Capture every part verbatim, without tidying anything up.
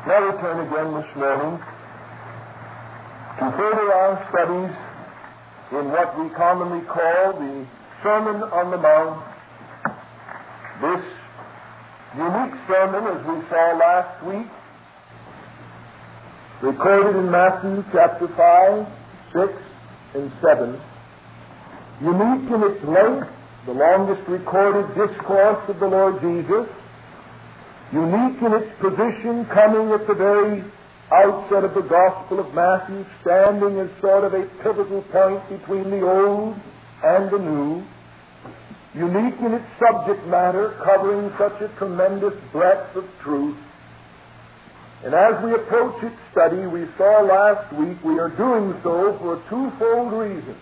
Now we turn again this morning to further our studies in what we commonly call the Sermon on the Mount. This unique sermon, as we saw last week, recorded in Matthew chapter five, six, and seven, unique in its length, the longest recorded discourse of the Lord Jesus, unique in its position, coming at the very outset of the Gospel of Matthew, standing as sort of a pivotal point between the Old and the New, unique in its subject matter, covering such a tremendous breadth of truth. And as we approach its study, we saw last week, we are doing so for a twofold reason.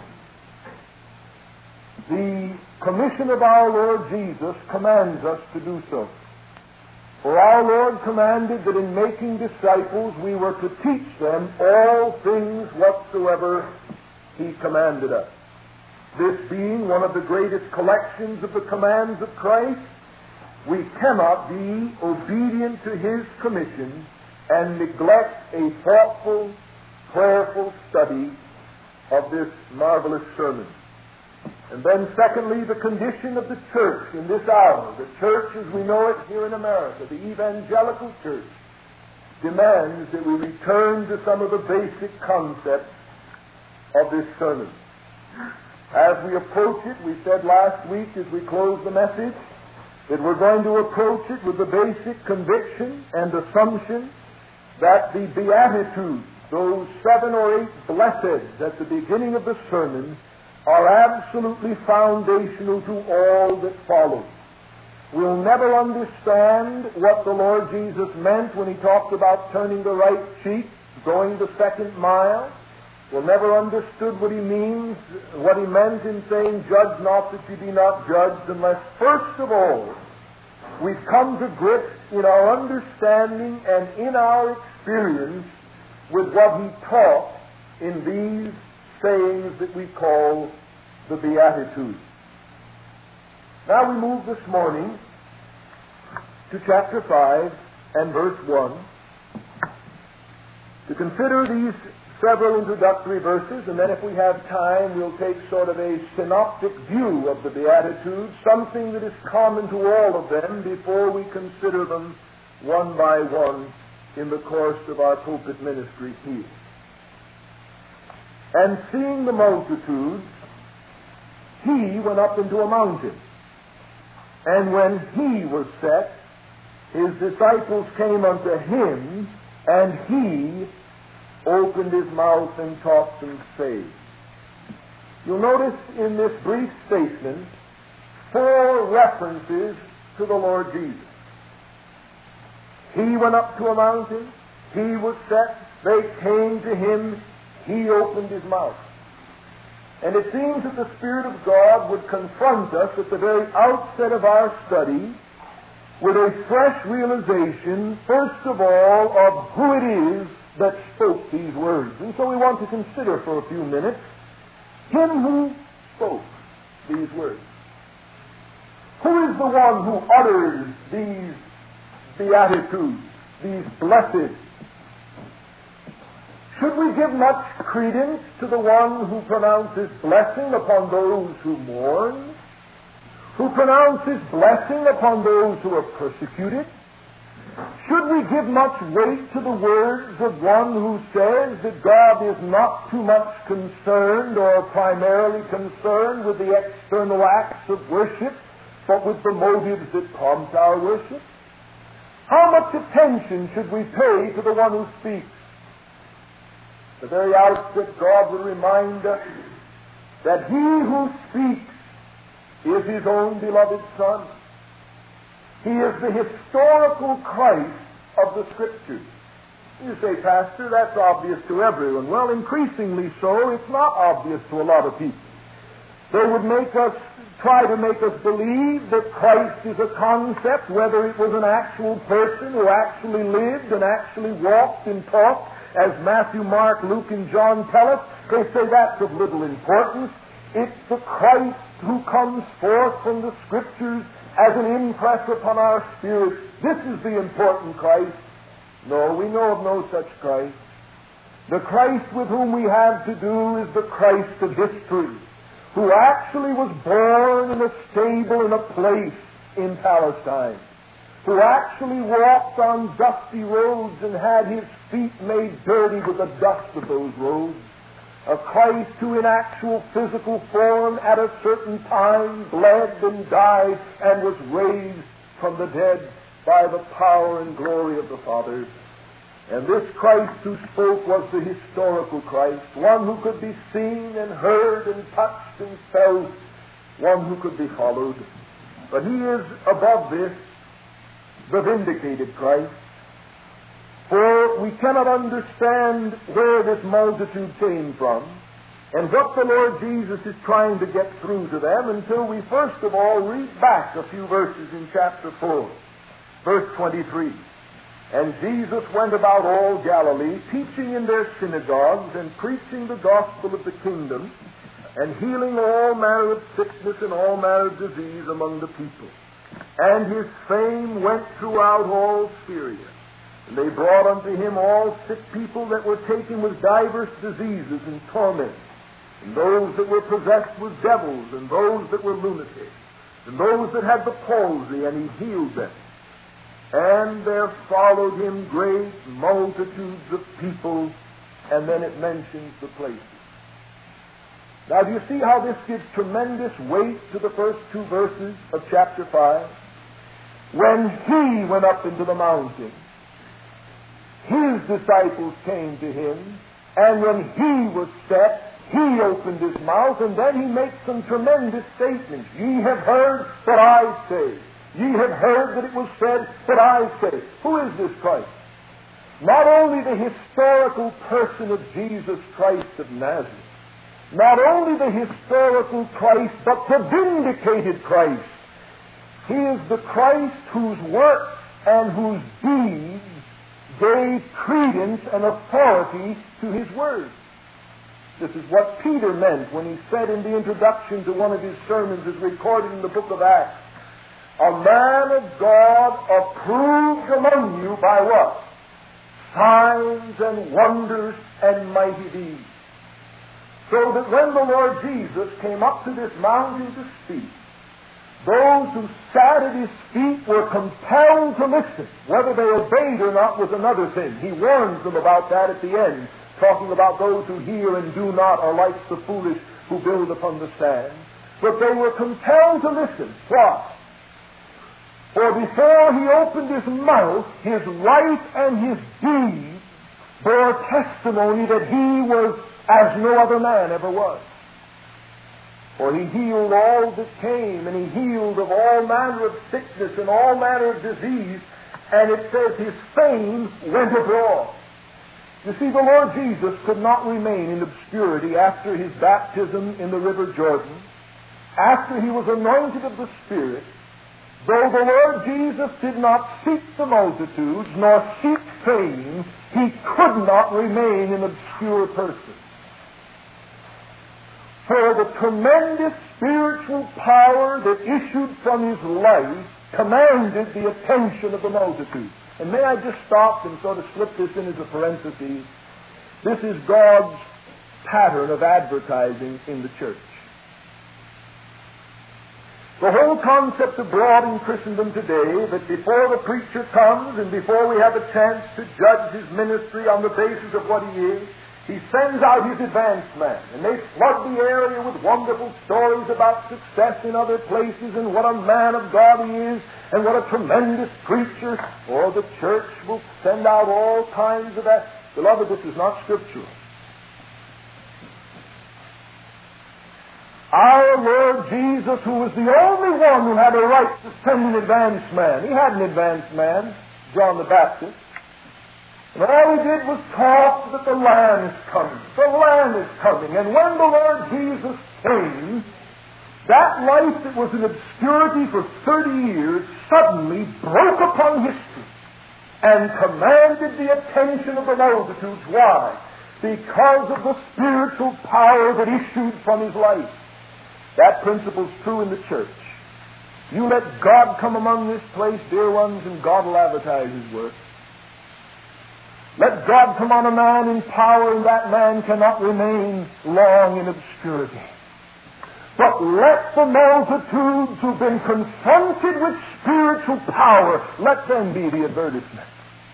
The commission of our Lord Jesus commands us to do so. For our Lord commanded that in making disciples we were to teach them all things whatsoever He commanded us. This being one of the greatest collections of the commands of Christ, we cannot be obedient to His commission and neglect a thoughtful, prayerful study of this marvelous sermon. And then secondly, the condition of the church in this hour. The church as we know it here in America, the evangelical church, demands that we return to some of the basic concepts of this sermon. As we approach it, we said last week as we closed the message that we're going to approach it with the basic conviction and assumption that the Beatitudes, those seven or eight blesseds at the beginning of the sermon, are absolutely foundational to all that follows. We'll never understand what the Lord Jesus meant when He talked about turning the right cheek, going the second mile. We'll never understood what He means, what He meant in saying, judge not that you be not judged, unless first of all we've come to grips in our understanding and in our experience with what He taught in these sayings that we call the Beatitudes. Now we move this morning to chapter five and verse one to consider these several introductory verses, and then if we have time we'll take sort of a synoptic view of the Beatitudes, something that is common to all of them, before we consider them one by one in the course of our pulpit ministry here. And seeing the multitudes, He went up into a mountain. And when He was set, His disciples came unto Him, and He opened His mouth and taught them, saying. You'll notice in this brief statement four references to the Lord Jesus. He went up to a mountain, He was set, they came to Him, He opened His mouth. And it seems that the Spirit of God would confront us at the very outset of our study with a fresh realization, first of all, of who it is that spoke these words. And so we want to consider for a few minutes Him who spoke these words. Who is the one who utters these Beatitudes, these blessed? Should we give much credence to the one who pronounces blessing upon those who mourn, who pronounces blessing upon those who are persecuted? Should we give much weight to the words of one who says that God is not too much concerned or primarily concerned with the external acts of worship, but with the motives that prompt our worship? How much attention should we pay to the one who speaks? The very outset, God will remind us that He who speaks is His own beloved Son. He is the historical Christ of the Scriptures. You say, Pastor, that's obvious to everyone. Well, increasingly so, it's not obvious to a lot of people. They would make us, try to make us believe that Christ is a concept, whether it was an actual person who actually lived and actually walked and talked, as Matthew, Mark, Luke, and John tell us. They say that's of little importance. It's the Christ who comes forth from the Scriptures as an impress upon our spirit. This is the important Christ. No, we know of no such Christ. The Christ with whom we have to do is the Christ of history, who actually was born in a stable in a place in Palestine, who actually walked on dusty roads and had his feet made dirty with the dust of those roads. A Christ who in actual physical form at a certain time bled and died and was raised from the dead by the power and glory of the Father. And this Christ who spoke was the historical Christ, one who could be seen and heard and touched and felt, one who could be followed. But he is above this, the vindicated Christ. For we cannot understand where this multitude came from and what the Lord Jesus is trying to get through to them until we first of all read back a few verses in chapter four, verse twenty-three. And Jesus went about all Galilee, teaching in their synagogues and preaching the gospel of the kingdom and healing all manner of sickness and all manner of disease among the people. And his fame went throughout all Syria. And they brought unto him all sick people that were taken with divers diseases and torments, and those that were possessed with devils, and those that were lunatics, and those that had the palsy, and he healed them. And there followed him great multitudes of people, and then it mentions the places. Now, do you see how this gives tremendous weight to the first two verses of chapter five? When he went up into the mountain, his disciples came to him, and when he was set, he opened his mouth, and then he makes some tremendous statements. Ye have heard that I say. Ye have heard that it was said that I say. Who is this Christ? Not only the historical person of Jesus Christ of Nazareth, not only the historical Christ, but the vindicated Christ. He is the Christ whose works and whose deeds gave credence and authority to his words. This is what Peter meant when he said in the introduction to one of his sermons as recorded in the book of Acts, a man of God approved among you by what? Signs and wonders and mighty deeds. So that when the Lord Jesus came up to this mountain to speak, those who sat at his feet were compelled to listen. Whether they obeyed or not was another thing. He warns them about that at the end, talking about those who hear and do not are like the foolish who build upon the sand. But they were compelled to listen. Why? For before he opened his mouth, his life and his deeds bore testimony that he was as no other man ever was. For he healed all that came, and he healed of all manner of sickness and all manner of disease, and it says his fame went abroad. You see, the Lord Jesus could not remain in obscurity after his baptism in the river Jordan, after he was anointed of the Spirit. Though the Lord Jesus did not seek the multitudes, nor seek fame, he could not remain an obscure person. For the tremendous spiritual power that issued from his life commanded the attention of the multitude. And may I just stop and sort of slip this in as a parenthesis? This is God's pattern of advertising in the church. The whole concept abroad in Christendom today, that before the preacher comes and before we have a chance to judge his ministry on the basis of what he is, he sends out his advance man, and they flood the area with wonderful stories about success in other places and what a man of God he is and what a tremendous preacher. Or the church will send out all kinds of that. Beloved, this is not scriptural. Our Lord Jesus, who was the only one who had a right to send an advance man, he had an advance man, John the Baptist. And all he did was talk that the Lamb is coming. The Lamb is coming. And when the Lord Jesus came, that life that was in obscurity for thirty years suddenly broke upon history and commanded the attention of the multitudes. Why? Because of the spiritual power that issued from his life. That principle is true in the church. You let God come among this place, dear ones, and God will advertise his work. Let God come on a man in power, and that man cannot remain long in obscurity. But let the multitudes who've been confronted with spiritual power, let them be the advertisement.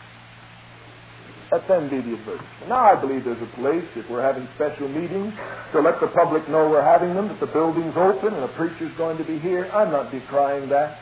Let them be the advertisement. Now, I believe there's a place, if we're having special meetings, to let the public know we're having them, that the building's open and a preacher's going to be here. I'm not decrying that.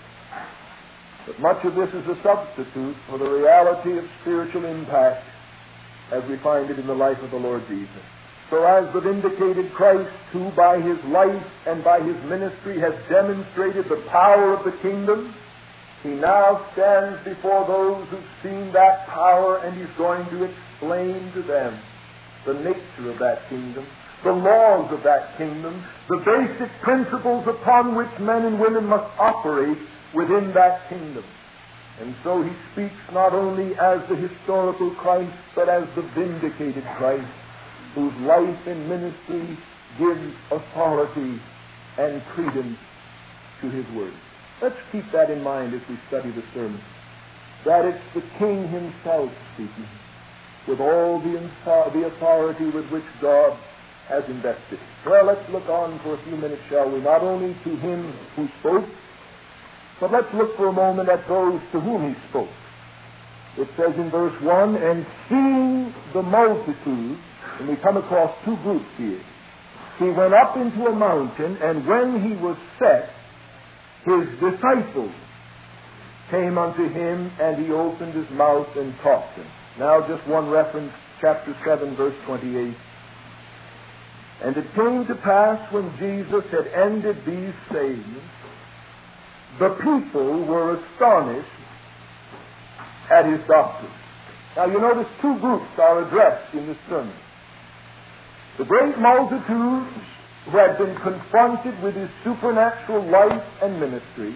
But much of this is a substitute for the reality of spiritual impact as we find it in the life of the Lord Jesus. So as the vindicated Christ, who by his life and by his ministry has demonstrated the power of the kingdom, he now stands before those who've seen that power, and he's going to explain to them the nature of that kingdom, the laws of that kingdom, the basic principles upon which men and women must operate within that kingdom. And so he speaks not only as the historical Christ, but as the vindicated Christ, whose life and ministry gives authority and credence to his word. Let's keep that in mind as we study the sermon, that it's the King himself speaking with all the, the authority with which God has invested. Well, let's look on for a few minutes, shall we, not only to him who spoke, but let's look for a moment at those to whom he spoke. It says in verse one, and seeing the multitude, and we come across two groups here, he went up into a mountain, and when he was set, his disciples came unto him, and he opened his mouth and taught them. Now just one reference, chapter seven, verse twenty-eight. And it came to pass when Jesus had ended these sayings, the people were astonished at his doctrine. Now you notice two groups are addressed in this sermon. The great multitudes who had been confronted with his supernatural life and ministry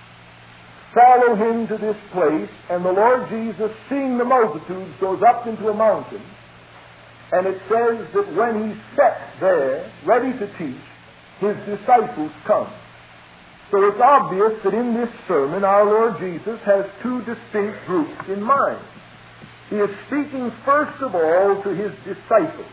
follow him to this place, and the Lord Jesus, seeing the multitudes, goes up into a mountain, and it says that when he sat there, ready to teach, his disciples come. So it's obvious that in this sermon our Lord Jesus has two distinct groups in mind. He is speaking first of all to his disciples.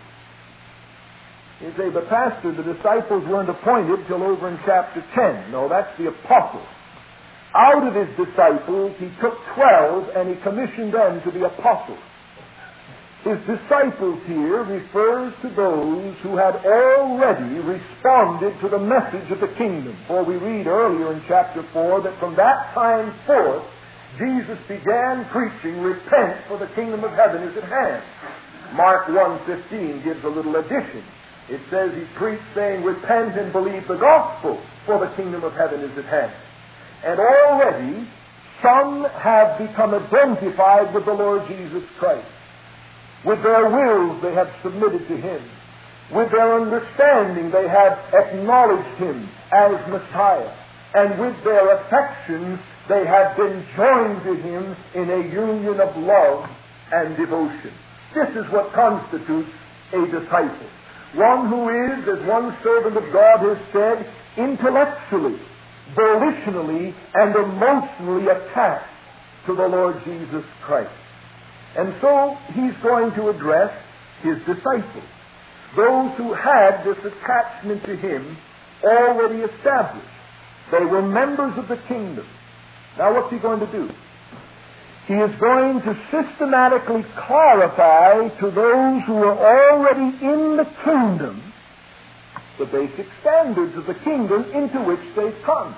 You say, but Pastor, the disciples weren't appointed till over in chapter ten. No, that's the apostles. Out of his disciples, he took twelve and he commissioned them to be apostles. His disciples here refers to those who had already responded to the message of the kingdom. For we read earlier in chapter four that from that time forth, Jesus began preaching, repent, for the kingdom of heaven is at hand. Mark one fifteen gives a little addition. It says he preached saying, repent and believe the gospel, for the kingdom of heaven is at hand. And already some have become identified with the Lord Jesus Christ. With their wills they have submitted to him. With their understanding they have acknowledged him as Messiah. And with their affections they have been joined to him in a union of love and devotion. This is what constitutes a disciple. One who is, as one servant of God has said, intellectually, volitionally, and emotionally attached to the Lord Jesus Christ. And so he's going to address his disciples, those who had this attachment to him already established. They were members of the kingdom. Now what's he going to do? He is going to systematically clarify to those who are already in the kingdom the basic standards of the kingdom into which they've come.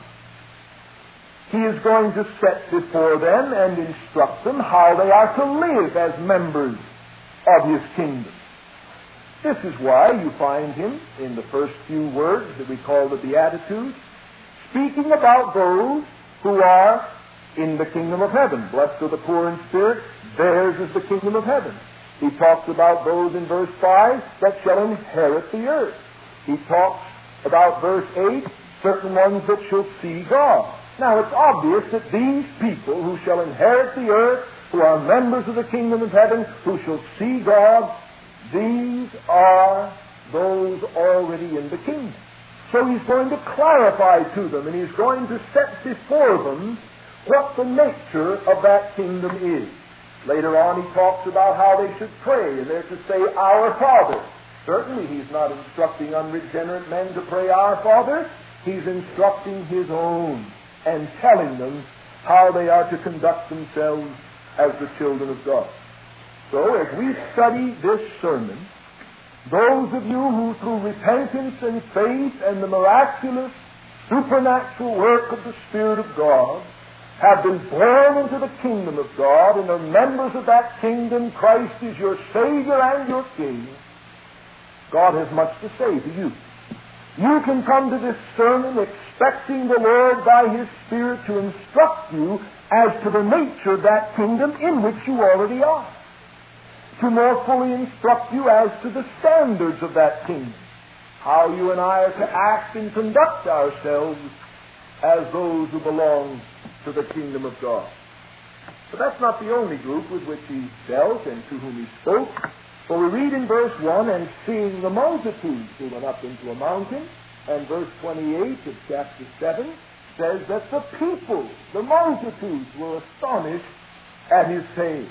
He is going to set before them and instruct them how they are to live as members of his kingdom. This is why you find him in the first few words that we call the Beatitudes, speaking about those who are in the kingdom of heaven. Blessed are the poor in spirit, theirs is the kingdom of heaven. He talks about those in verse five that shall inherit the earth. He talks about verse eight, certain ones that shall see God. Now it's obvious that these people who shall inherit the earth, who are members of the kingdom of heaven, who shall see God, these are those already in the kingdom. So he's going to clarify to them, and he's going to set before them what the nature of that kingdom is. Later on he talks about how they should pray, and they're to say, Our Father. Certainly he's not instructing unregenerate men to pray, Our Father. He's instructing his own and telling them how they are to conduct themselves as the children of God. So as we study this sermon, those of you who through repentance and faith and the miraculous supernatural work of the Spirit of God have been born into the kingdom of God and are members of that kingdom, Christ is your Savior and your King, God has much to say to you. You can come to this sermon expecting the Lord by His Spirit to instruct you as to the nature of that kingdom in which you already are, to more fully instruct you as to the standards of that kingdom, how you and I are to act and conduct ourselves as those who belong to the kingdom of God. But that's not the only group with which He dealt and to whom He spoke. For we read in verse one, and seeing the multitudes who went up into a mountain, and verse twenty-eight of chapter seven says that the people, the multitudes, were astonished at His saying.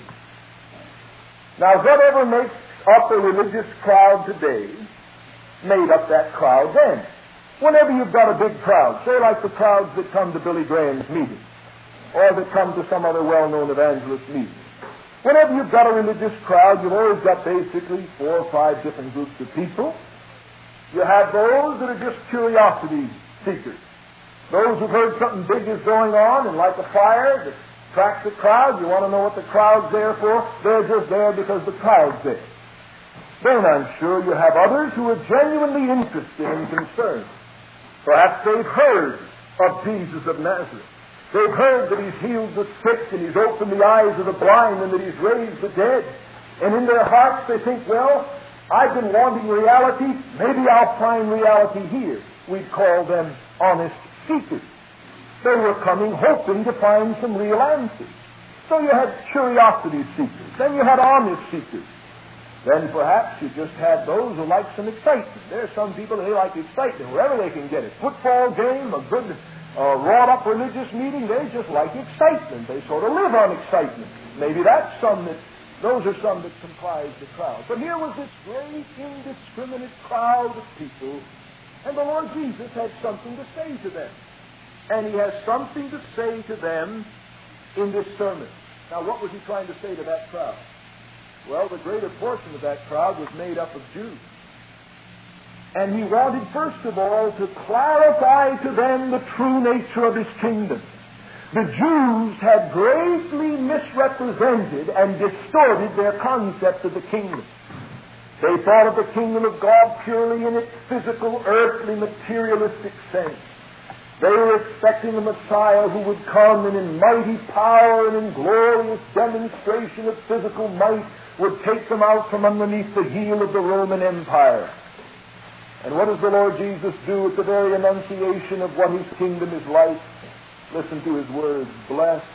Now, whatever makes up a religious crowd today made up that crowd then. Whenever you've got a big crowd, say like the crowds that come to Billy Graham's meeting, or that come to some other well-known evangelist meeting, whenever you've got a religious crowd, you've always got basically four or five different groups of people. You have those that are just curiosity seekers. Those who've heard something big is going on, and like a fire that attracts the crowd, you want to know what the crowd's there for. They're just there because the crowd's there. Then I'm sure you have others who are genuinely interested and concerned. Perhaps they've heard of Jesus of Nazareth. They've heard that He's healed the sick and He's opened the eyes of the blind and that He's raised the dead. And in their hearts they think, well, I've been wanting reality. Maybe I'll find reality here. We'd call them honest seekers. They were coming hoping to find some real answers. So you had curiosity seekers. Then you had honest seekers. Then perhaps you just had those who like some excitement. There are some people, they like excitement wherever they can get it. Football game, a good uh, wrought-up religious meeting, they just like excitement. They sort of live on excitement. Maybe that's some that, those are some that comprise the crowd. But here was this great indiscriminate crowd of people, and the Lord Jesus had something to say to them. And He has something to say to them in this sermon. Now, what was He trying to say to that crowd? Well, the greater portion of that crowd was made up of Jews. And He wanted, first of all, to clarify to them the true nature of His kingdom. The Jews had greatly misrepresented and distorted their concept of the kingdom. They thought of the kingdom of God purely in its physical, earthly, materialistic sense. They were expecting a Messiah who would come and in mighty power and in glorious demonstration of physical might would take them out from underneath the heel of the Roman Empire. And what does the Lord Jesus do at the very enunciation of what His kingdom is like? Listen to His words. Blessed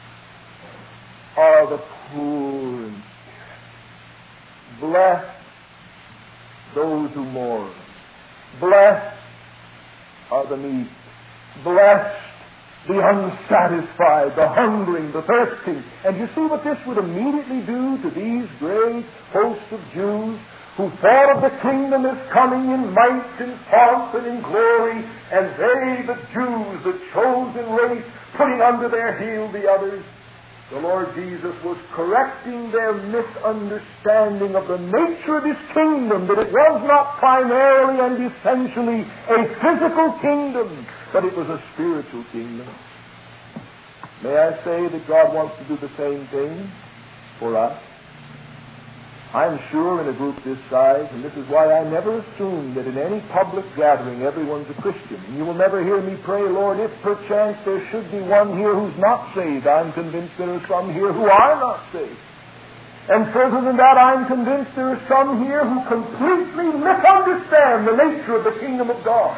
are the poor in spirit. Blessed those who mourn. Blessed are the meek. Blessed the unsatisfied, the hungering, the thirsty. And you see what this would immediately do to these great hosts of Jews who thought of the kingdom as coming in might and pomp and in glory, and they, the Jews, the chosen race, putting under their heel the others. The Lord Jesus was correcting their misunderstanding of the nature of His kingdom, that it was not primarily and essentially a physical kingdom, but it was a spiritual kingdom. May I say that God wants to do the same thing for us? I'm sure in a group this size, and this is why I never assume that in any public gathering everyone's a Christian. And you will never hear me pray, Lord, if perchance there should be one here who's not saved. I'm convinced there are some here who are not saved. And further than that, I'm convinced there are some here who completely misunderstand the nature of the kingdom of God.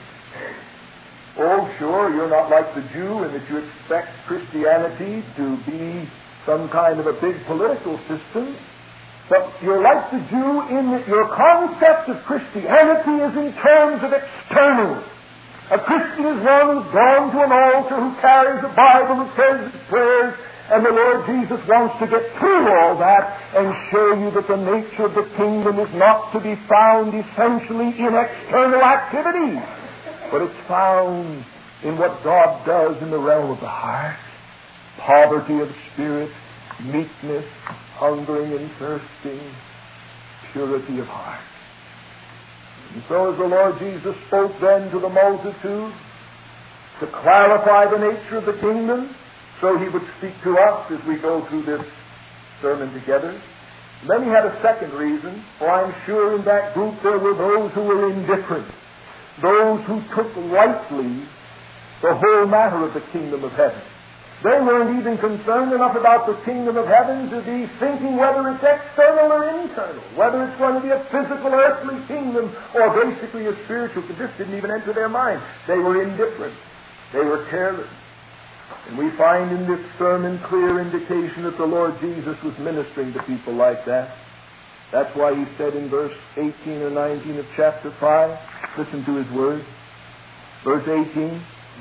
Oh, sure, you're not like the Jew in that you expect Christianity to be some kind of a big political system. But you're like the Jew in that your concept of Christianity is in terms of external. A Christian is one who's gone to an altar, who carries a Bible, who says his prayers, And the Lord Jesus wants to get through all that and show you that the nature of the kingdom is not to be found essentially in external activities, but it's found in what God does in the realm of the heart. Poverty of spirit, meekness, hungering and thirsting, purity of heart. And so as the Lord Jesus spoke then to the multitude to clarify the nature of the kingdom, so He would speak to us as we go through this sermon together. And then He had a second reason, for I'm sure in that group there were those who were indifferent, those who took lightly the whole matter of the kingdom of heaven. They weren't even concerned enough about the kingdom of heaven to be thinking whether it's external or internal, whether it's going to be a physical earthly kingdom or basically a spiritual. This didn't even enter their mind. They were indifferent. They were careless. And we find in this sermon clear indication that the Lord Jesus was ministering to people like that. That's why He said in verse eighteen or nineteen of chapter five, listen to His word. Verse eighteen.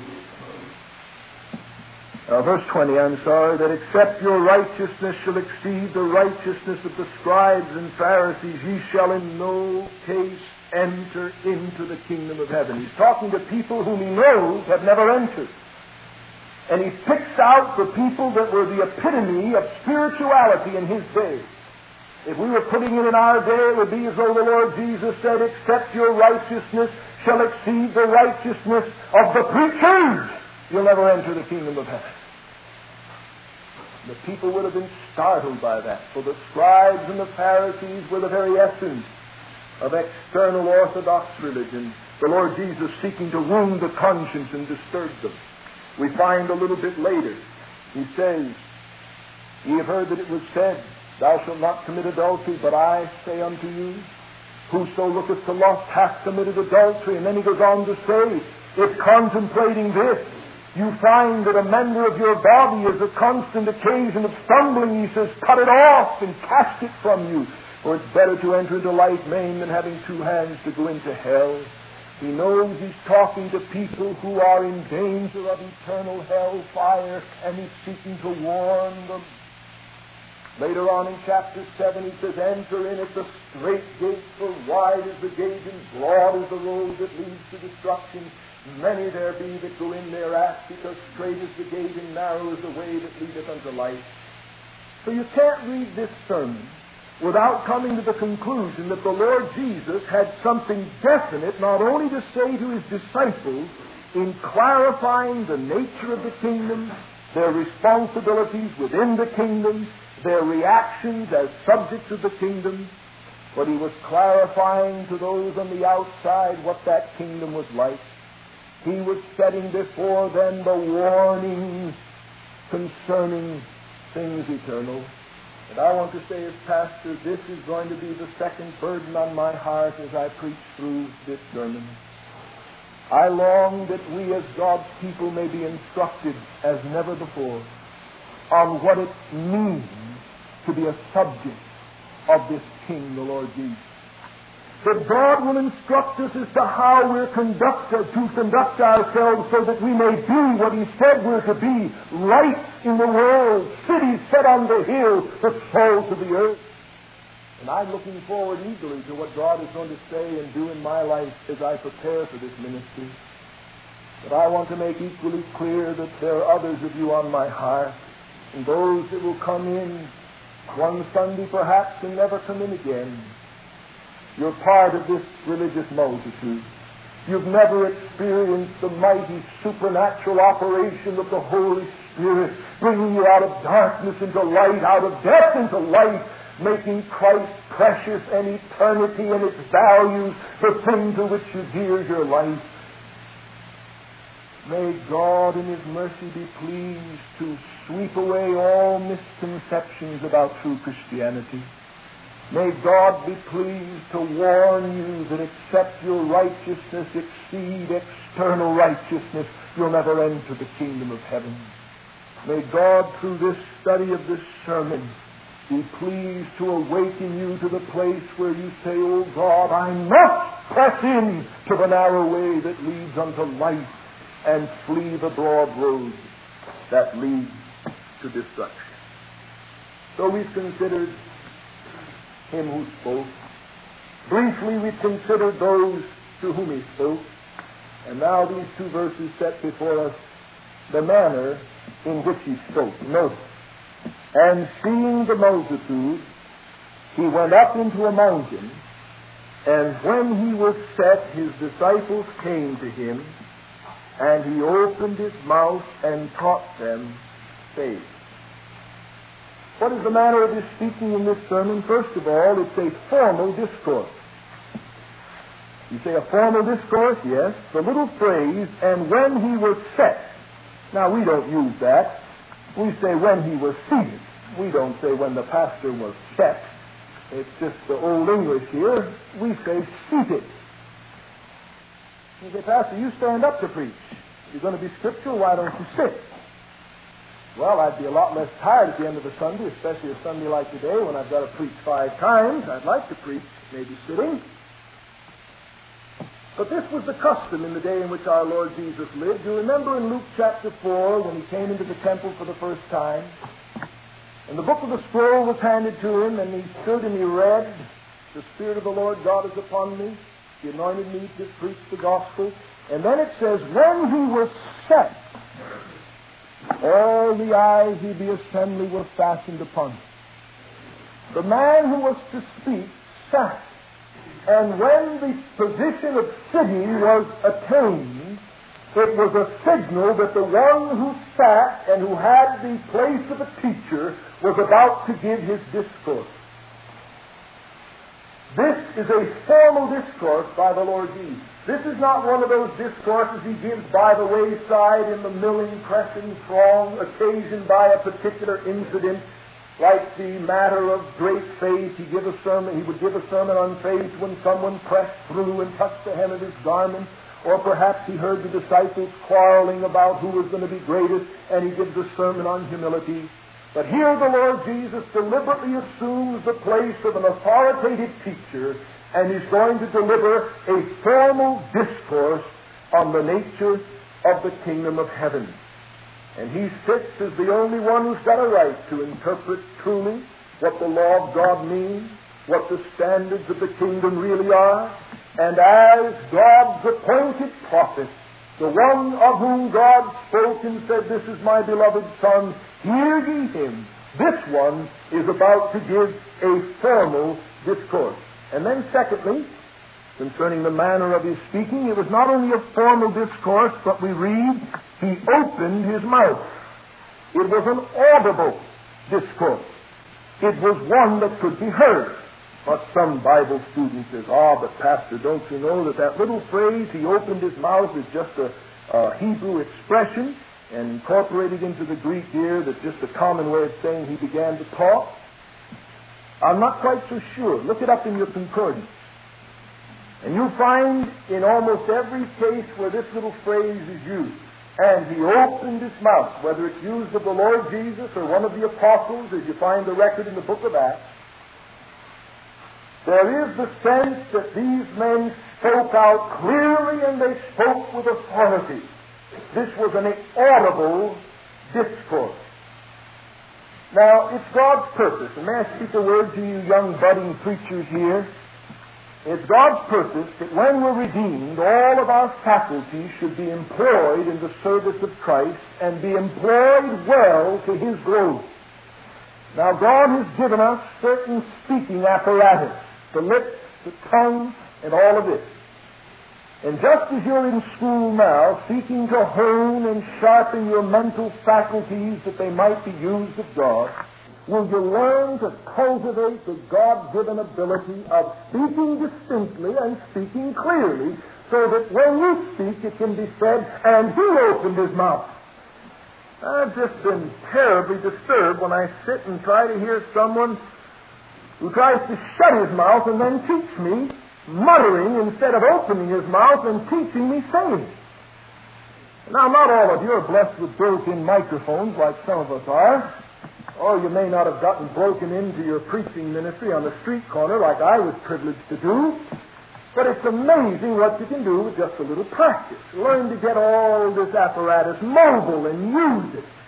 Uh, verse twenty, I'm sorry, that except your righteousness shall exceed the righteousness of the scribes and Pharisees, ye shall in no case enter into the kingdom of heaven. He's talking to people whom He knows have never entered. And He picks out the people that were the epitome of spirituality in His day. If we were putting it in our day, it would be as though the Lord Jesus said, except your righteousness shall exceed the righteousness of the preachers, you'll never enter the kingdom of heaven. The people would have been startled by that, for the scribes and the Pharisees were the very essence of external orthodox religion, the Lord Jesus seeking to wound the conscience and disturb them. We find a little bit later, He says, ye have heard that it was said, thou shalt not commit adultery, but I say unto you, whoso looketh to lust hath committed adultery. And then He goes on to say, if contemplating this, you find that a member of your body is a constant occasion of stumbling, He says, cut it off and cast it from you. For it's better to enter into life maimed than having two hands to go into hell. He knows He's talking to people who are in danger of eternal hell fire, and He's seeking to warn them. Later on in chapter seven, He says, enter in at the strait gate, for wide is the gate and broad is the road that leads to destruction. Many there be that go in thereat, because strait is the gate and narrow is the way that leadeth unto life. So you can't read this sermon without coming to the conclusion that the Lord Jesus had something definite not only to say to His disciples in clarifying the nature of the kingdom, their responsibilities within the kingdom, their reactions as subjects of the kingdom, but He was clarifying to those on the outside what that kingdom was like. He was setting before them the warnings concerning things eternal. And I want to say as pastor, this is going to be the second burden on my heart as I preach through this sermon. I long that we as God's people may be instructed as never before on what it means to be a subject of this King, the Lord Jesus. That God will instruct us as to how we're conducted, to conduct ourselves so that we may be what He said we're to be, light in the world, cities set on the hill, the salt of the earth. And I'm looking forward eagerly to what God is going to say and do in my life as I prepare for this ministry. But I want to make equally clear that there are others of you on my heart, and those that will come in one Sunday perhaps and never come in again. You're part of this religious multitude. You've never experienced the mighty supernatural operation of the Holy Spirit, bringing you out of darkness into light, out of death into life, making Christ precious and eternity and its values the thing to which you dear your life. May God in His mercy be pleased to sweep away all misconceptions about true Christianity. May God be pleased to warn you that except your righteousness exceed external righteousness, you'll never enter the kingdom of heaven. May God, through this study of this sermon, be pleased to awaken you to the place where you say, oh God, I must press in to the narrow way that leads unto life and flee the broad road that leads to destruction. So we've considered him who spoke. Briefly, we've considered those to whom he spoke. And now these two verses set before us the manner in which he spoke. Notice. And seeing the multitude, he went up into a mountain, and when he was set, his disciples came to him, and he opened his mouth and taught them, saying. What is the manner of his speaking in this sermon? First of all, it's a formal discourse. You say a formal discourse? Yes. The little phrase, and when he was set. Now, we don't use that. We say when he was seated. We don't say when the pastor was set. It's just the old English here. We say seated. You say, Pastor, you stand up to preach. If you're going to be scriptural, why don't you sit? Well, I'd be a lot less tired at the end of the Sunday, especially a Sunday like today when I've got to preach five times. I'd like to preach maybe sitting. But this was the custom in the day in which our Lord Jesus lived. You remember in Luke chapter four when he came into the temple for the first time? And the book of the scroll was handed to him, and he stood and he read, "The Spirit of the Lord God is upon me. He anointed me to preach the gospel." And then it says, when he was set, all the eyes of the assembly were fastened upon him. The man who was to speak sat. And when the position of sitting was attained, it was a signal that the one who sat and who had the place of a teacher was about to give his discourse. This is a formal discourse by the Lord Jesus. This is not one of those discourses he gives by the wayside in the milling, pressing throng, occasioned by a particular incident. Like the matter of great faith, he give a sermon. He would give a sermon on faith when someone pressed through and touched the hem of his garment, or perhaps he heard the disciples quarreling about who was going to be greatest, and he gives a sermon on humility. But here the Lord Jesus deliberately assumes the place of an authoritative teacher, and he's going to deliver a formal discourse on the nature of the kingdom of heaven. And he sits as the only one who's got a right to interpret truly what the law of God means, what the standards of the kingdom really are. And as God's appointed prophet, the one of whom God spoke and said, "This is my beloved Son, hear ye him," this one is about to give a formal discourse. And then secondly, concerning the manner of his speaking, it was not only a formal discourse, but we read, he opened his mouth. It was an audible discourse. It was one that could be heard. But some Bible student says, "Ah, but Pastor, don't you know that that little phrase, he opened his mouth, is just a, a Hebrew expression, and incorporated into the Greek here, that's just a common way of saying he began to talk?" I'm not quite so sure. Look it up in your concordance. And you'll find in almost every case where this little phrase is used, "and he opened his mouth," whether it's used of the Lord Jesus or one of the apostles, as you find the record in the book of Acts, there is the sense that these men spoke out clearly and they spoke with authority. This was an audible discourse. Now, it's God's purpose, and may I speak a word to you young budding preachers here? It's God's purpose that when we're redeemed, all of our faculties should be employed in the service of Christ and be employed well to His glory. Now, God has given us certain speaking apparatus, the lips, the tongue, and all of this. And just as you're in school now, seeking to hone and sharpen your mental faculties that they might be used of God, will you learn to cultivate the God-given ability of speaking distinctly and speaking clearly, so that when you speak it can be said, "and he opened his mouth." I've just been terribly disturbed when I sit and try to hear someone who tries to shut his mouth and then teach me, muttering instead of opening his mouth and teaching me saying. Now, not all of you are blessed with built-in microphones like some of us are. Or you may not have gotten broken into your preaching ministry on the street corner like I was privileged to do. But it's amazing what you can do with just a little practice. Learn to get all this apparatus mobile and use it.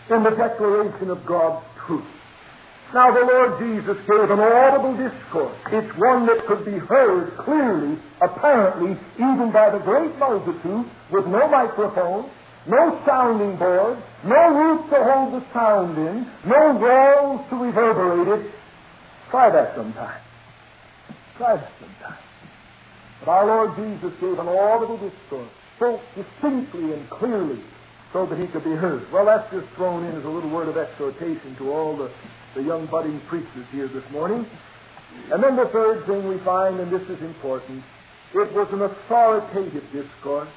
in the declaration of God's truth. Now, the Lord Jesus gave an audible discourse. It's one that could be heard clearly, apparently, even by the great multitude, with no microphone, no sounding board, no roof to hold the sound in, no walls to reverberate it. Try that sometime. Try that sometime. But our Lord Jesus gave an audible discourse, spoke distinctly and clearly, so that he could be heard. Well, that's just thrown in as a little word of exhortation to all the, the young budding preachers here this morning. And then the third thing we find, and this is important, it was an authoritative discourse.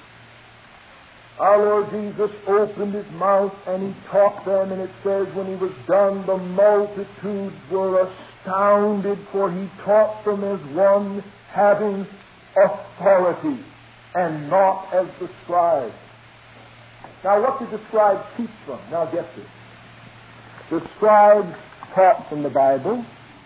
Our Lord Jesus opened his mouth and he taught them, and it says when he was done, the multitudes were astounded, for he taught them as one having authority and not as the scribes. Now, what did the scribes teach from? Now, get this. The scribes taught from the Bible,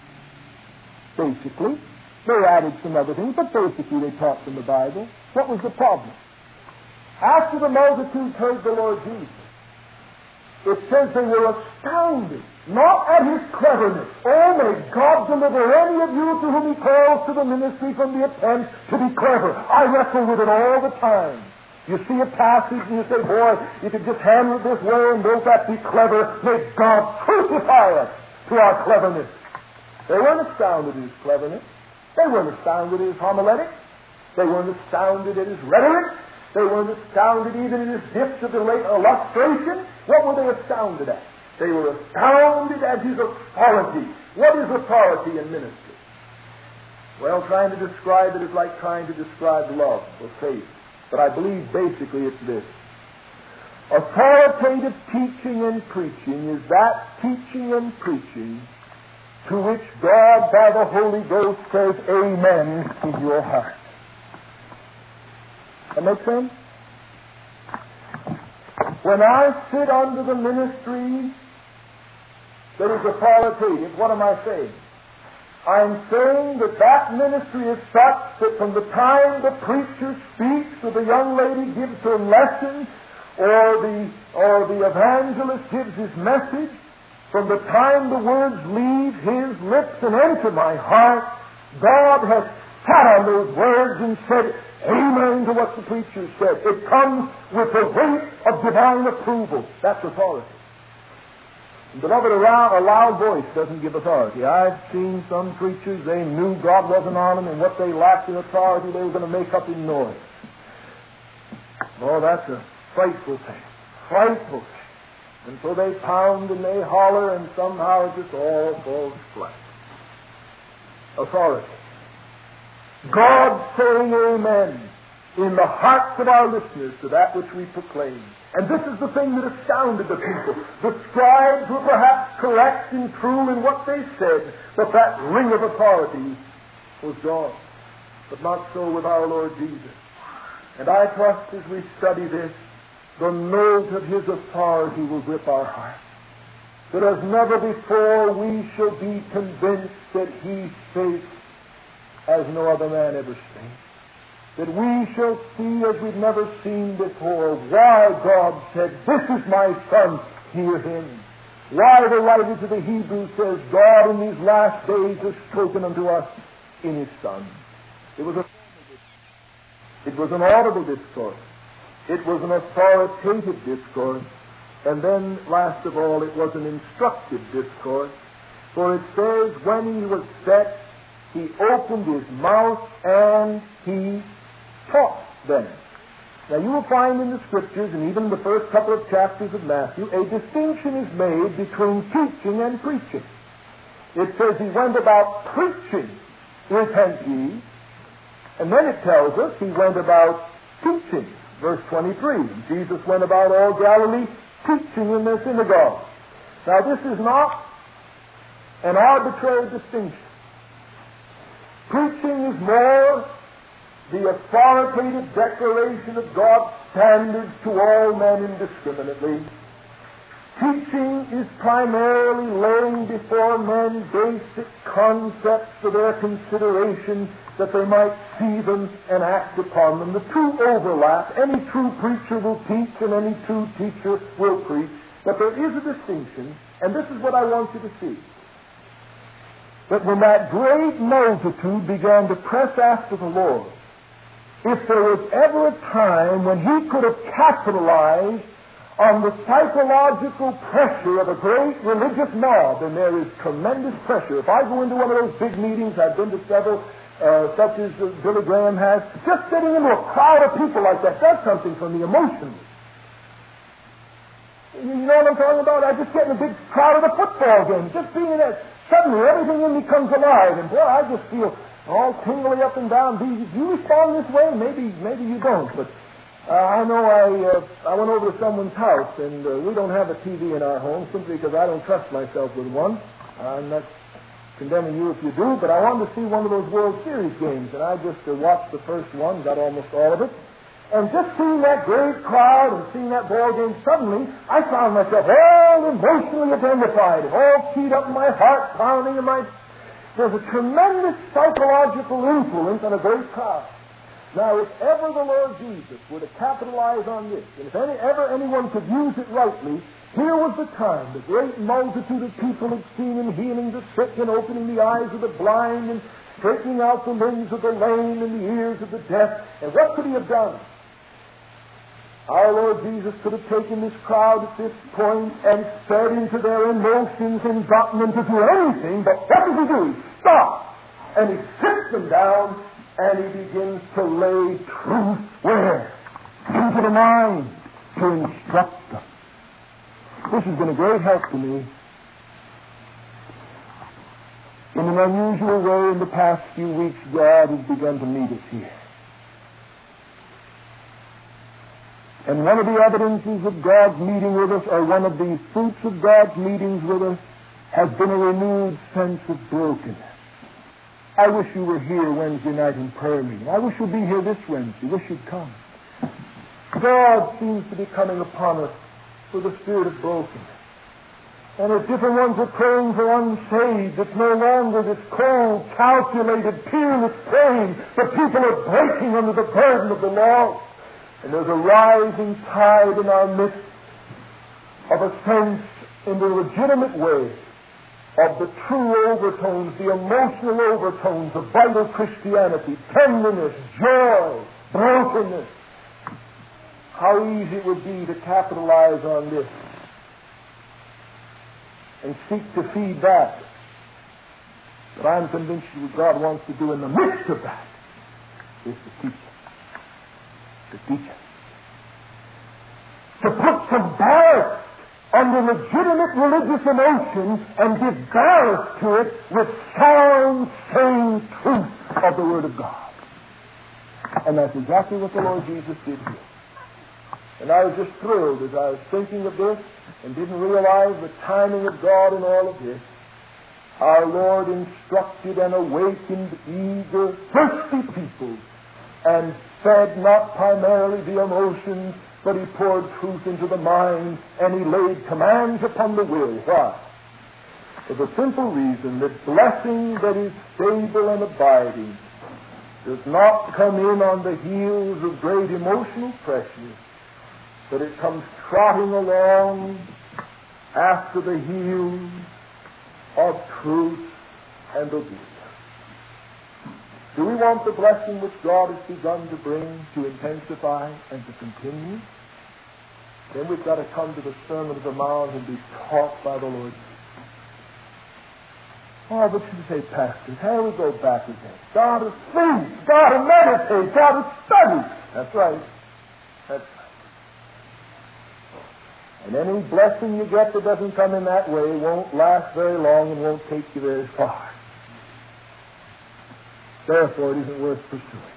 basically. They added some other things, but basically they taught from the Bible. What was the problem? After the multitude heard the Lord Jesus, it says they were astounded, not at his cleverness. Oh, may God deliver any of you to whom he calls to the ministry from the attempt to be clever. I wrestle with it all the time. You see a passage and you say, boy, you could just handle it this way and won't that be clever? May God crucify us to our cleverness. They weren't astounded at his cleverness. They weren't astounded at his homiletics. They weren't astounded at his rhetoric. They weren't astounded even at his gifts of illustration. What were they astounded at? They were astounded at his authority. What is authority in ministry? Well, trying to describe it is like trying to describe love or faith. But I believe basically it's this. Authoritative teaching and preaching is that teaching and preaching to which God by the Holy Ghost says amen in your heart. That make sense? When I sit under the ministry that is authoritative, what am I saying? I'm saying that that ministry is such that from the time the preacher speaks or the young lady gives her lesson or the, or the evangelist gives his message, from the time the words leave his lips and enter my heart, God has sat on those words and said amen to what the preacher said. It comes with the weight of divine approval. That's authority. Beloved, a loud voice doesn't give authority. I've seen some preachers, they knew God wasn't on them, and what they lacked in authority, they were going to make up in noise. Oh, that's a frightful thing. Frightful thing. And so they pound and they holler, and somehow it just all falls flat. Authority. God saying amen in the hearts of our listeners to that which we proclaim. And this is the thing that astounded the people. The scribes were perhaps correct and true in what they said, but that ring of authority was gone. But not so with our Lord Jesus. And I trust as we study this, the note of his authority will grip our hearts. That as never before we shall be convinced that he spake as no other man ever spake. That we shall see as we've never seen before why God said, "This is my Son, hear him." Why the writer to the Hebrews says, God in these last days has spoken unto us in his Son. It was a it was an audible discourse. It was an authoritative discourse. And then, last of all, it was an instructive discourse. For it says, when he was set, he opened his mouth and he taught them. Now you will find in the Scriptures, and even in the first couple of chapters of Matthew, a distinction is made between teaching and preaching. It says he went about preaching, repent ye, and then it tells us he went about teaching. Verse twenty-three, Jesus went about all Galilee, teaching in their synagogues. Now this is not an arbitrary distinction. Preaching is more the authoritative declaration of God's standards to all men indiscriminately. Teaching is primarily laying before men basic concepts for their consideration that they might see them and act upon them. The two overlap. Any true preacher will teach and any true teacher will preach. But there is a distinction, and this is what I want you to see. That when that great multitude began to press after the Lord, if there was ever a time when he could have capitalized on the psychological pressure of a great religious mob, and there is tremendous pressure. If I go into one of those big meetings, I've been to several, uh, such as uh, Billy Graham has, just sitting into a crowd of people like that does something for me emotionally. You know what I'm talking about? I just get in a big crowd at a football game, just being in that. Suddenly, everything in me comes alive, and boy, I just feel all tingly up and down. Do you, do you respond this way? Maybe, maybe you don't, but uh, I know I uh, I went over to someone's house, and uh, we don't have a T V in our home simply because I don't trust myself with one. I'm not condemning you if you do, but I wanted to see one of those World Series games, and I just uh, watched the first one, got almost all of it. And just seeing that great crowd and seeing that ball game, suddenly I found myself all emotionally identified, all keyed up in my heart, pounding in my... There's a tremendous psychological influence on a great crowd. Now, if ever the Lord Jesus were to capitalize on this, and if any, ever anyone could use it rightly, here was the time the great multitude of people had seen him healing the sick and opening the eyes of the blind and straightening out the limbs of the lame and the ears of the deaf. And what could he have done? Our Lord Jesus could have taken this crowd at this point and fed into their emotions and gotten them to do anything, but what does he do? He stops and he sits them down and he begins to lay truth where? Into the mind, to instruct them. This has been a great help to me. In an unusual way, in the past few weeks, God has begun to meet us here. And one of the evidences of God's meeting with us, or one of the fruits of God's meetings with us, has been a renewed sense of brokenness. I wish you were here Wednesday night in prayer meeting. I wish you'd be here this Wednesday. Wish you'd come. God seems to be coming upon us with a spirit of brokenness. And if different ones are praying for unsaved, it's no longer this cold, calculated, peerless praying. The people are breaking under the burden of the law. And there's a rising tide in our midst of a sense in the legitimate way of the true overtones, the emotional overtones of vital Christianity, tenderness, joy, brokenness. How easy it would be to capitalize on this and seek to feed that. But I'm convinced what God wants to do in the midst of that is to teach us. To teach us. To put some ballast under legitimate religious emotion and give ballast to it with sound, sane truth of the Word of God. And that's exactly what the Lord Jesus did here. And I was just thrilled as I was thinking of this and didn't realize the timing of God in all of this. Our Lord instructed and awakened eager, thirsty people and fed not primarily the emotions, but he poured truth into the mind and he laid commands upon the will. Why? For the simple reason that blessing that is stable and abiding does not come in on the heels of great emotional pressure, but it comes trotting along after the heels of truth and obedience. Do we want the blessing which God has begun to bring to intensify and to continue? Then we've got to come to the Sermon of the Mount and be taught by the Lord. Oh, but you say, pastors, here we go back again. God to think, God to meditate, God to study. That's right. That's right. And any blessing you get that doesn't come in that way won't last very long and won't take you very far. Therefore, it isn't worth pursuing.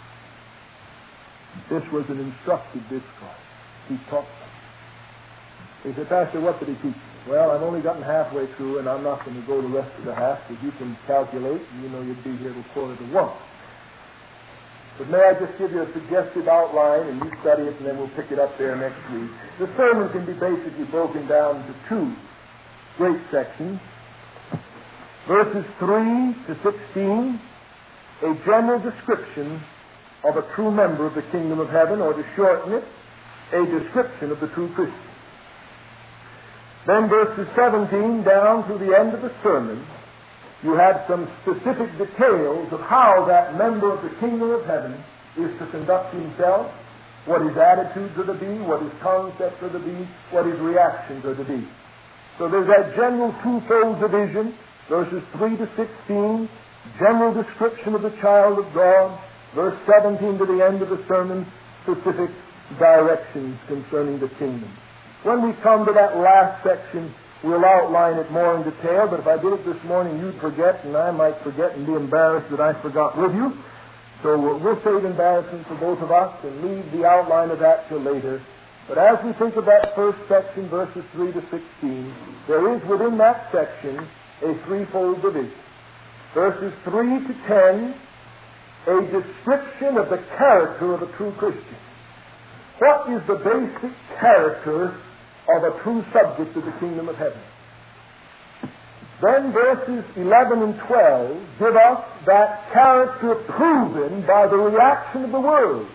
This was an instructive discourse. He taught them. He said, Pastor, what did he teach you? Well, I've only gotten halfway through, and I'm not going to go the rest of the half, because you can calculate, and you know you'd be here till quarter to one. But may I just give you a suggestive outline, and you study it, and then we'll pick it up there next week. The sermon can be basically broken down into two great sections. Verses three to sixteen, a general description of a true member of the kingdom of heaven, or to shorten it, a description of the true Christian. Then verses seventeen down through the end of the sermon, you have some specific details of how that member of the kingdom of heaven is to conduct himself, what his attitudes are to be, what his concepts are to be, what his reactions are to be. So there's that general twofold division, verses three to sixteen, general description of the child of God, verse seventeen to the end of the sermon, specific directions concerning the kingdom. When we come to that last section, we'll outline it more in detail, but if I did it this morning, you'd forget, and I might forget and be embarrassed that I forgot with you. So we'll save embarrassment for both of us and leave the outline of that till later. But as we think of that first section, verses three to sixteen, there is within that section a threefold division. Verses three to ten, a description of the character of a true Christian. What is the basic character of a true subject of the kingdom of heaven? Then verses eleven and twelve give us that character proven by the reaction of the world.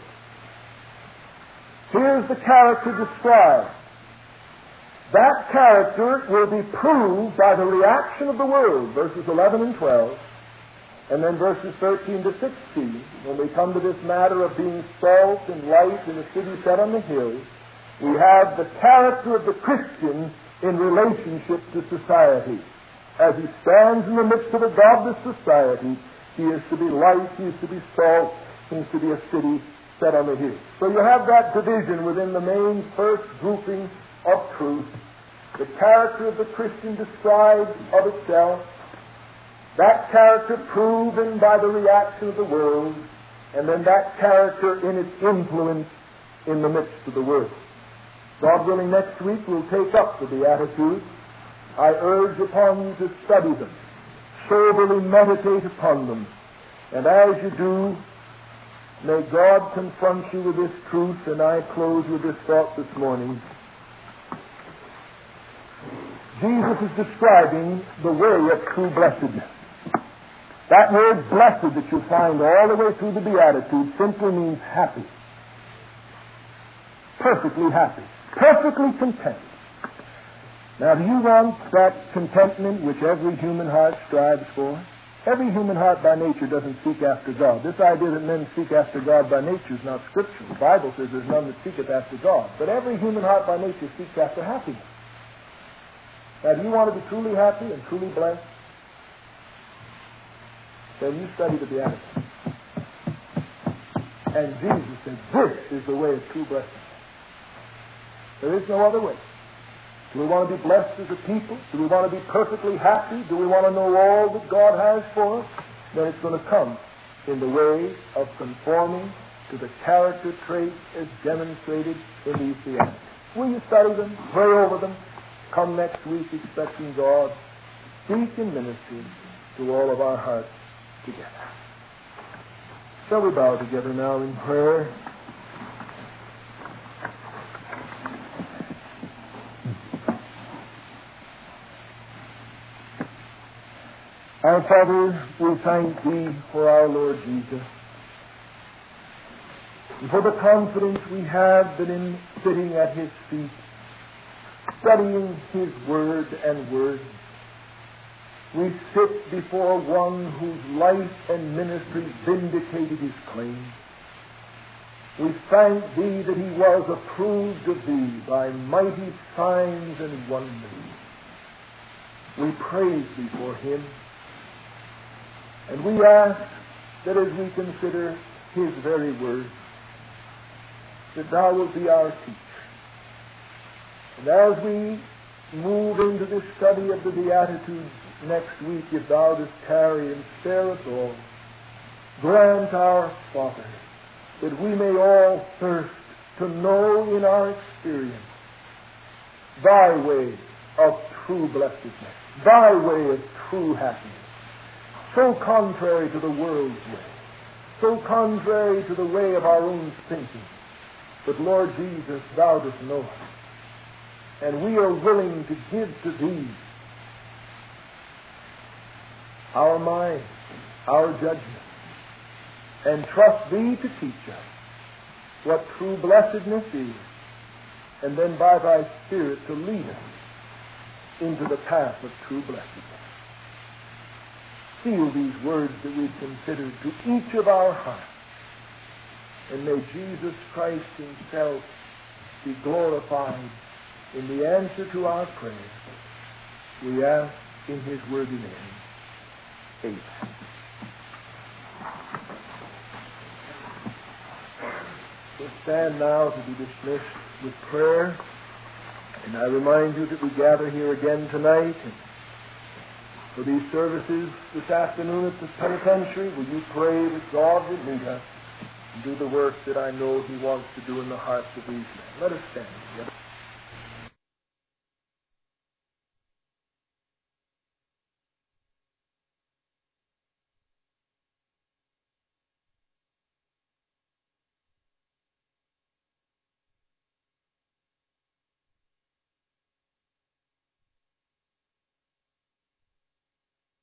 Here's the character described. That character will be proved by the reaction of the world, verses eleven and twelve. And then verses thirteen to sixteen, when we come to this matter of being salt and light in a city set on the hill, we have the character of the Christian in relationship to society. As he stands in the midst of a godless society, he is to be light, he is to be salt, he is to be a city set on the hill. So you have that division within the main first grouping of truth. The character of the Christian described of itself, that character proven by the reaction of the world, and then that character in its influence in the midst of the world. God willing, next week we'll take up the Beatitudes. I urge upon you to study them, soberly meditate upon them, and as you do, may God confront you with this truth, and I close with this thought this morning. Jesus is describing the way of true blessedness. That word blessed that you find all the way through the Beatitudes simply means happy. Perfectly happy. Perfectly content. Now, do you want that contentment which every human heart strives for? Every human heart by nature doesn't seek after God. This idea that men seek after God by nature is not scriptural. The Bible says there's none that seeketh after God. But every human heart by nature seeks after happiness. Now, do you want to be truly happy and truly blessed? Then you study the Beatitudes. And Jesus said, this is the way of true blessing. There is no other way. Do we want to be blessed as a people? Do we want to be perfectly happy? Do we want to know all that God has for us? Then it's going to come in the way of conforming to the character traits as demonstrated in these Beatitudes. Will you study them? Pray over them? Come next week expecting God speak and minister to all of our hearts together. Shall we bow together now in prayer? Our Father, we thank Thee for our Lord Jesus, and for the confidence we have that in sitting at His feet, studying His Word and words, we sit before one whose life and ministry vindicated His claim. We thank Thee that He was approved of Thee by mighty signs and wonders. We praise Thee for Him. And we ask that as we consider His very words, that Thou wilt be our teacher. And as we move into the study of the Beatitudes next week, if Thou dost tarry and spare us all, grant our Father that we may all thirst to know in our experience Thy way of true blessedness, Thy way of true happiness, so contrary to the world's way, so contrary to the way of our own thinking. But Lord Jesus, Thou dost know us, and we are willing to give to Thee our mind, our judgment, and trust Thee to teach us what true blessedness is, and then by Thy Spirit to lead us into the path of true blessedness. Seal these words that we've considered to each of our hearts, and may Jesus Christ himself be glorified in the answer to our prayer. We ask in his worthy name. Amen. We'll stand now to be dismissed with prayer. And I remind you that we gather here again tonight. And for these services this afternoon at the penitentiary, will you pray that God will lead us and do the work that I know he wants to do in the hearts of these men. Let us stand together.